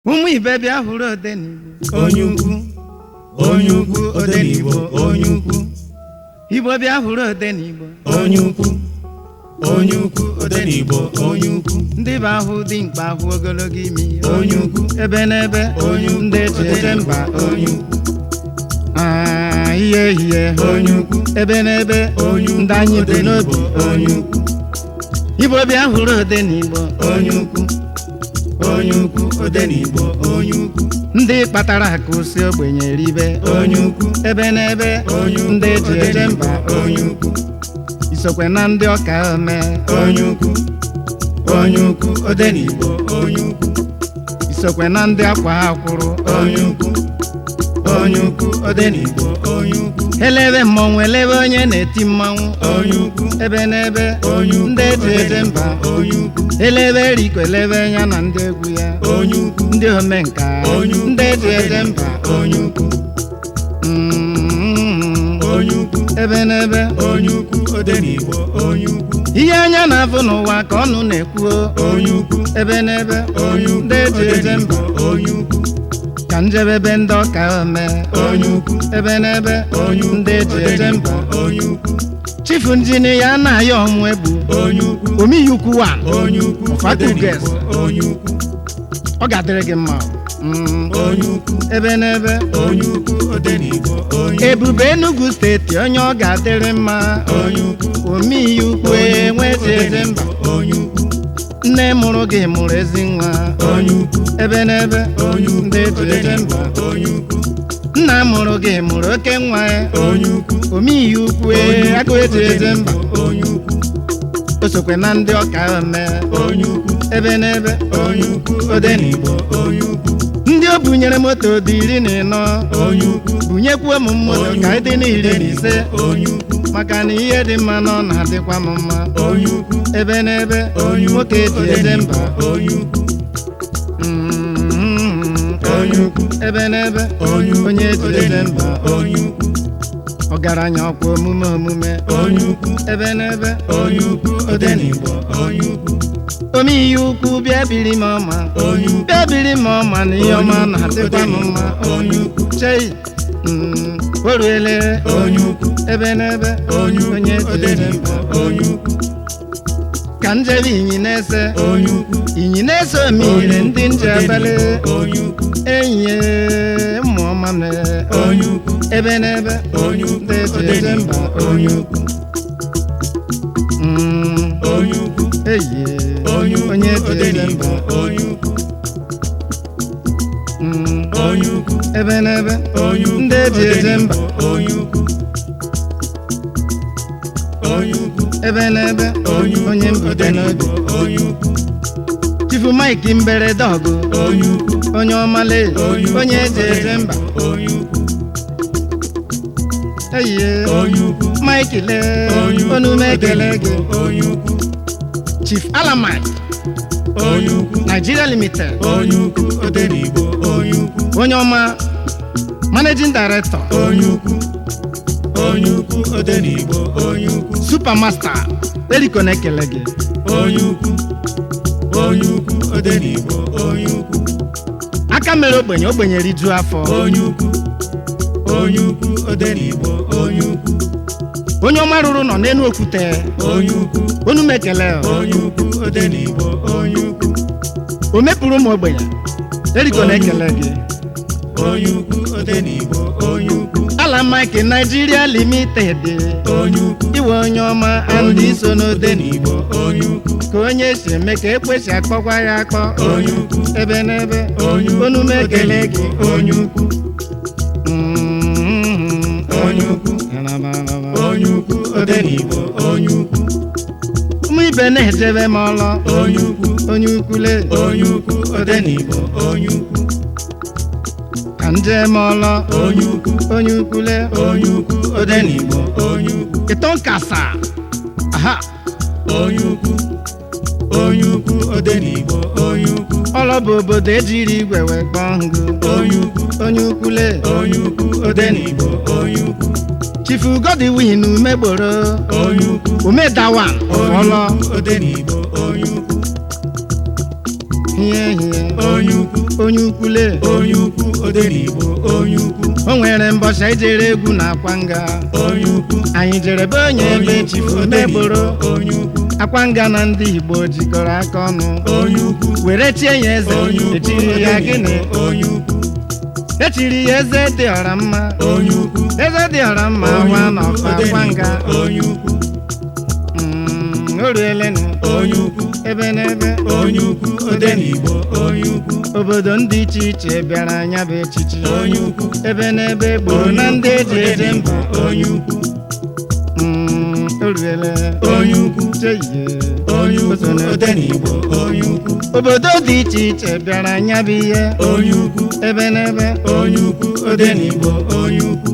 ụmụ ibe bịa hụrụ Odenigbo onye ukwu Odenigbo onye ukwu Igbo bịa hụrụ Odenigbo onye ukwu Odenigbo onye ukwu ndị be ahụ dị mkpa ahụ ogologo imi onye ukwu ebe n'ebe ndị eji eje mba onye ukwu ihe onye ukwu ebe n'ebe ndị anyị dị n'obi onye ukwu Igbo bịa hụrụ Odenigbo onye ukwu Odenigbo onye ukwu ndị kpatara akụ si ogbenye ribe onye ukwu ebe n'ebe ndị eji eje mba onye ukwu isokwe na ndị ọka ome onye ukwu Odenigbo onye ukwu isokwe na ndị akwa akwụrụ onye ukwu Odenigbo onye ukwu elebe mmọnwụ elebe onye na-eti mmanwụ onye ukwu ebe n'ebe ndị eji eje mba onye ukwu elebe eriko elebe ya na ndị egwu ya onye ukwu ndị omenka ndị eji eje mba onye ukwu ebe n'ebe onye ukwu Odenigbo onye ukwu ihe anya na-afụ n'ụwa ka ọnụ na-ekwuo onye ukwu ebe n'ebe ndị eji eje mba onye ukwu ka njedebe ndị ọka ome onye ukwu ebe n'ebe ndị eji eje mba onye ukwu chifu njini ya na-ayọ ọmụ egbu onye ukwu omiyi ukwu wa onye ukwu Fatuges onye ukwu ọ ga-adịrị gị mma onye ukwu ebe n'ebe onye ukwu Odenigbo onye ebube Enugu steeti onye ọ ga-adịrị mma onye ukwu omiyi ukwu enweji eje mba onye ukwu nne mụrụ gị mụrụ ezi nwa onye ukwu ebe n'ebe ndị eji eje mba onye ukwu nna mụrụ gị mụrụ oke nwa onye ukwu omiyi ukwu agụ eji eje mba onye ukwu o sokwe na ndị ọka ome onye ukwu ebe n'ebe onye ukwu Odenigbo onye ukwu ndị o bunyere moto dị 14 onye ukwu bunyekwuo m moto ka ịdị na 15 onye ukwu maka na ihe dị mma na ọ na-adịkwa m mma onye ukwu ebe n'ebe nwoke eji eje mba onye ukwu onye ukwu ebe n'ebe onye eji eje mba onye ukwu ọgaranya ọkwa omume onye ukwu ebe n'ebe onye ukwu Odenigbo onye ukwu omiyi ukwu bịa biri m ọma onye ukwu bịa biri m ọma na ihe ọma na-adịkwa m mma onye ukwu chei o ruele onye ukwu ebe n'ebe onye eji eje Odenigbo mba onye ukwu ka njebe inyi na-ese onye ukwu inyi na-ese omire ndị njebele onye ukwu enyi mmụ ọma m onye ukwu ebe n'ebe onye ukwu ndị eji eje mba onye ukwu onye ukwu onye eji eje mba onye ukwu onye ukwu ebe n'ebe onye ndị eji eje mba onye ukwu onye ukwu ebe n'ebe onye mbute n'obi onye ukwu chifu Mike mberede ọgụ onye ukwu onye ọmale onye eji eje mba onye ukwu onye ukwu Mike lee onume ekele gị onye ukwu Chief Alamai onye ukwu Nigeria Limited onye ukwu Odenigbo onye ukwu onye ọma Managing Director onye ukwu Odenigbo onye ukwu Supermaster Eriko na-ekele gị onye ukwu Odenigbo onye ukwu aka mere ogbenye rijuo afọ onye ukwu Odenigbo onye ukwu onye ọma rụrụ nọ n'elu okwute onye ukwu onume ekele onye ukwu Odenigbo onye ukwu o mepụrụ ụmụ ogbenye Eriko na-ekele gị onye ukwu Odenigbo onye ukwu Ala Mike Nigeria Limited onye ukwu iwe onye ọma andị so n'Odenigbo onye ukwu ka onye si eme ka ekwesị akpọkwa ya akpọ onye ukwu ebe n'ebe onume ekele gị onye ukwu onye ukwu onye ukwu Odenigbo onye ukwu ụmụ ibe na-ejebe m ọlọ onye ukwu onye ukwule onye ukwu Odenigbo onye ukwu ka nje m ọlọ onye ukwu onye ukwule onye ukwu Odenigbo onye ukwu ịtọ nkasa aha onye ukwu Odenigbo onye ukwu ọlọ bụ obodo ejiri igwe wee kpọọ ngụ onye ukwu onye ukwule onye ukwu Odenigbo onye ukwu Chifu Godwin umegboro onye ukwu umedawa ọlọ Odenigbo onye ukwu hie onye ukwu onye ukwule onye ukwu Odenigbo onye ukwu o nwere mbọchị anyị jere egwu na Akwanga onye ukwu anyị jere be onye ebe chifu megboro onye ukwu Akwanga na ndị Igbo jikọrọ aka ọnụ onye ukwu were chie ya eze echiri ya gịnị onye ukwu echiri ya eze dị ọra mma onye ukwu eze dị ọra mma nwa n'ọfa Akwanga onye ukwu o ruelenu onye ukwu ebe n'ebe onye ukwu Odenigbo onye ukwu obodo ndị iche iche bịara anya bụ echichi onye ukwu ebe n'ebe gburu na ndị eji eje mba onye ukwu o ruele onye ukwu cheye onye ukwu Odenigbo onye ukwu obodo dị iche iche bịara anya bụ ihe onye ukwu ebe n'ebe onye ukwu Odenigbo onye ukwu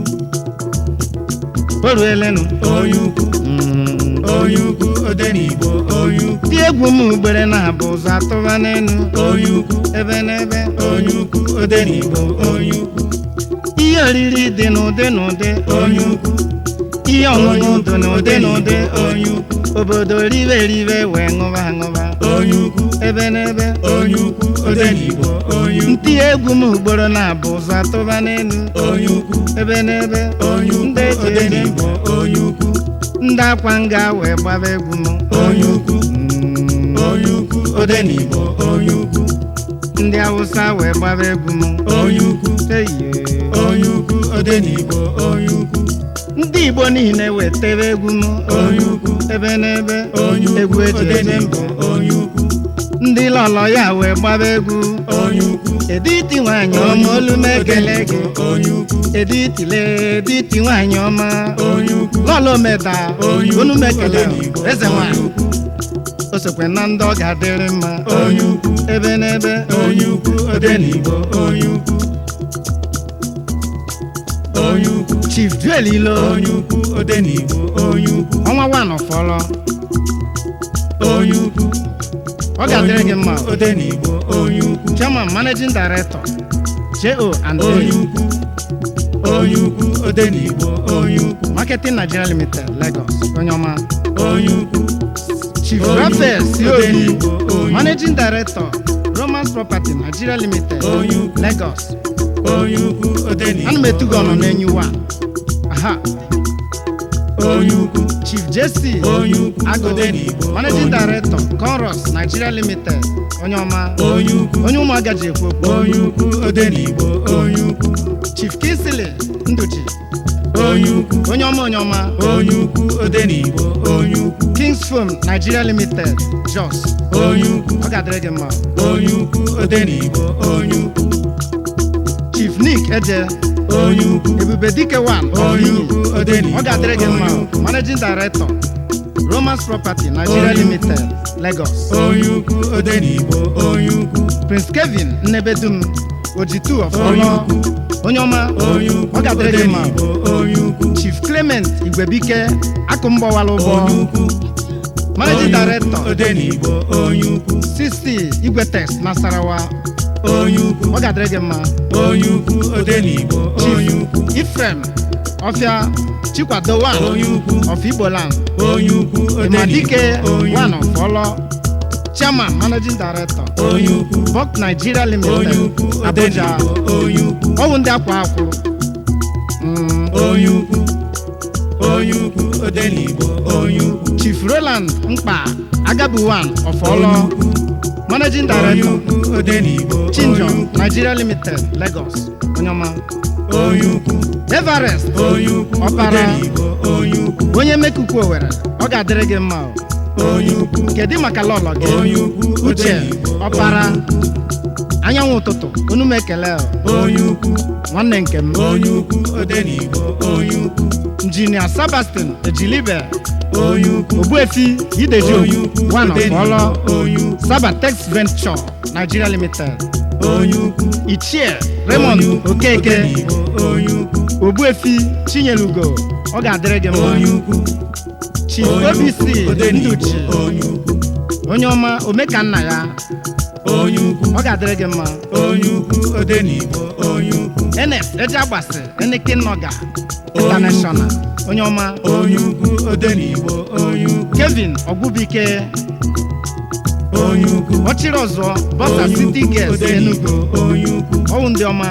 o ruelenu onye ukwu onye ukwu Odenigbo onye ukwu dị egwu m ugbere na-abụ ụzọ atụba n'elu onye ukwu ebe n'ebe onye ukwu Odenigbo onye ukwu ihe oriri dị n'ụdị n'ụdị onye ukwu ihe ọṅụṅụ dị n'ụdị n'ụdị onye ukwu obodo ribe ribe wee ṅụba ṅụba onye ukwu ebe n'ebe onye ukwu Odenigbo onye ukwu ntị egwu m ugboro na-abụ ụzọ atụba n'elu onye ukwu ebe n'ebe onye ndị ukwu eji eje Odenigbo onye ukwu ndị Akwanga wee gbaba egwu m onye ukwu onye ukwu Odenigbo onye ukwu ndị Awụsa wee gbaba egwu m onye ukwu eye onye ukwu Odenigbo onye ukwu ndị Igbo niile wetebe egwu m onye ukwu ebe n'ebe onye ukwu egwu eji eje mba Odenigbo onye ukwu ndị lọlọ ya wee gbaba egwu onye ukwu editi nwaanyị ọma olu m ekele gị onye ukwu editile editi nwaanyị ọma onye ukwu lọlọ meda olu m ekele eze nwaanyị ukwu o sokwe na ndị ọ ga-adịrị mma onye ukwu ebe n'ebe onye ukwu Odenigbo onye ukwu onye ukwu Chief Joel Ilo onye ukwu Odenigbo onye ukwu ọnwa wanọ fọlọ onye ukwu ọ ga-adịrị gị mma Odenigbo onye ukwu Chairman Managing Director J.O.&A onye ukwu onye ukwu Odenigbo onye ukwu Marketing Nigeria Limited Lagos onye ọma onye ukwu Chief onye Raphael ukwu Siobi Odenigbo onye Managing Director Romance Property Nigeria Limited onye ukwu Lagos onye ukwu Odenigbo ana m etugo ọnọ n'enyi wa aha onye ukwu Chief JC onye ukwu Agụ Odenigbo Managing Director Conros Nigeria Limited onye ọma onye ukwu onye ụmụaga ji ekwu okwu onye ukwu Odenigbo onye ukwu Chief Kinsley Nduchi onye ukwu onye ọma onye ọma onye ukwu Odenigbo onye ukwu Kings Film Nigeria Limited Jos onye ukwu ọ ga-adịrị gị mma onye ukwu Odenigbo onye ukwu Chief Nick Eje onye ukwu Ebube Dike 1 onye ukwu Odenigbo ọ ga-adịrị gị mma onye ukwu Managing Director Romance Property Nigeria Onye ukwu. Limited Lagos onye ukwu Odenigbo onye ukwu Prince Kevin Nnebedum Ojitu of onye Olo ukwu onye ọma onye ukwu ọ ga-adịrị gị mma Odenigbo onye ukwu Chief Clement Igwebike Akụmbọwala onye ụgbọ ukwu Managing Director Odenigbo onye ukwu 60 Igwetex Nasarawa onye ukwu ọ ga-adịrị gị mma onye ukwu Odenigbo onye ukwu Ifrem Ọfịa Chikwado 1 onye ukwu of Igboland onye ukwu Imadike Odenigbo onye 1 of Olo Chairman Managing Director onye ukwu Buck Nigeria onye Limited ukwu Abuja Odenigbo onye ukwu ọwụ ndị akwa akwụ onye ukwu onye ukwu Odenigbo onye ukwu Chief Roland Mkpa Agabu 1 of Olo Managing onye Director ukwu Odenigbo Chinjo onye ukwu Nigeria Limited Lagos onye ọma onye ukwu Everest onye ukwu Ọpara Odenigbo onye ukwu onye mekukwu Owere ọ ga-adịrị gị mma onye ukwu kedu maka lọlọ gị onye ukwu Uche Odenigbo Ọpara anyanwụ ụtụtụ unu m ekele onye ukwu nwanne nke m onye ukwu Odenigbo onye ukwu Injinia Sebastian Ejilibe onye ukwu Ogbuefi Ideji onye ukwu one of Olo Odenigbo onye ukwu Sabatex Venture Nigeria Limited onye ukwu Ichie Raymond Okeke Odenigbo onye ukwu Ogbuefi Chinyelugo ọ ga-adịrị gị onye mma ukwu Chief onye OBC ukwu Odenigbo Nduchi onye ukwu onye ọma Omekanna ya onye ukwu ọ ga-adịrị gị mma onye ukwu Odenigbo onye ukwu NS Ejeagbasi Eneke Noga International onye ọma onye ukwu Odenigbo onye ukwu Kevin Ogwubike onye ukwu ọchịrị ọzọ bọsa city gas Enugu onye ukwu ọwụ ndị ọma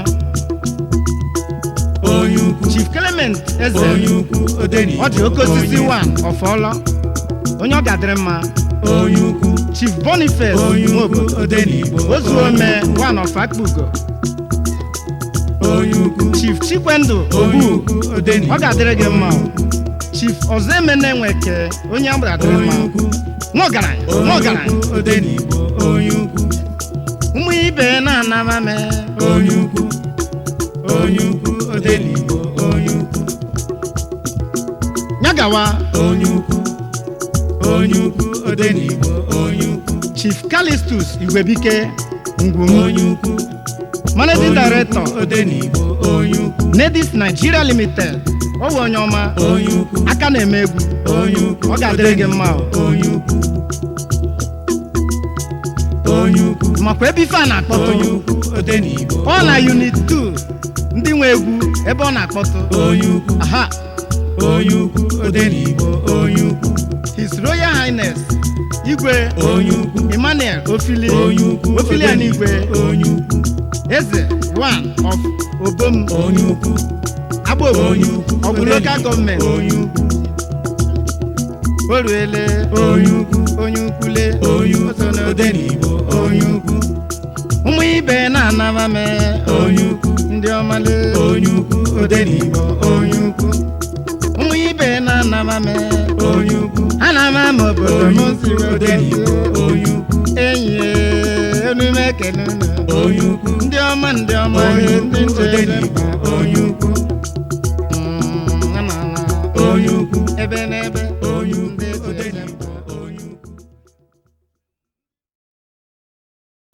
onye ukwu Chief Clement Eze onye ukwu Odenigbo ọ dị oke osisi 1 ọfọlọ onye ọ gadịrị mma onye ukwu Chief Boniface onye Nwobo ukwu Odenigbo Ozuome 1 of Akpugo onye ukwu Chief Chikwendụ onye Ogbu ukwu Odenigbo ọ ga-adịrị gị mma Chief Ozemene Nweke onye ọ ga-adịrị mma nwogaranya Odenigbo onye ukwu ụmụ ibe na-anaba me onye ukwu Odenigbo onye ukwu nyagawa onye ukwu Odenigbo onye ukwu Chief Callistus Igwebike Ngwum onye ukwu Managing Director Odenigbo onye ukwu Nedis Nigeria Limited ọ bụ onye ọma onye ukwu aka na-eme egwu onye ukwu ọ ga-adịrị gị mma onye ukwu onye ukwu makwa ebe ife a na-akpọtụ onye ukwu Odenigbo ọ na unit 2 ndị nwe egwu ebe ọ na-akpọtụ onye ukwu aha onye ukwu Odenigbo onye ukwu His Royal Highness Igwe onye ukwu Emmanuel Ofili onye ukwu Ofilianigwe onye ukwu Eze 1 of Obom onye ukwu Agbobo onye ukwu ọ bụ local gọọmenti onye ukwu Oruele onye ukwu onye ukwule onye ukwu Odenigbo onye ukwu ụmụ ibe na-anaba me onye ukwu ndị ọmale onye ukwu Odenigbo onye ukwu ụmụ ibe na-anaba me onye ukwu ana m obodo m si Odenigbo onye ukwu enyi enume ekene onye ukwu ndị ọma onye ukwu ndị nche Odenigbo onye ukwu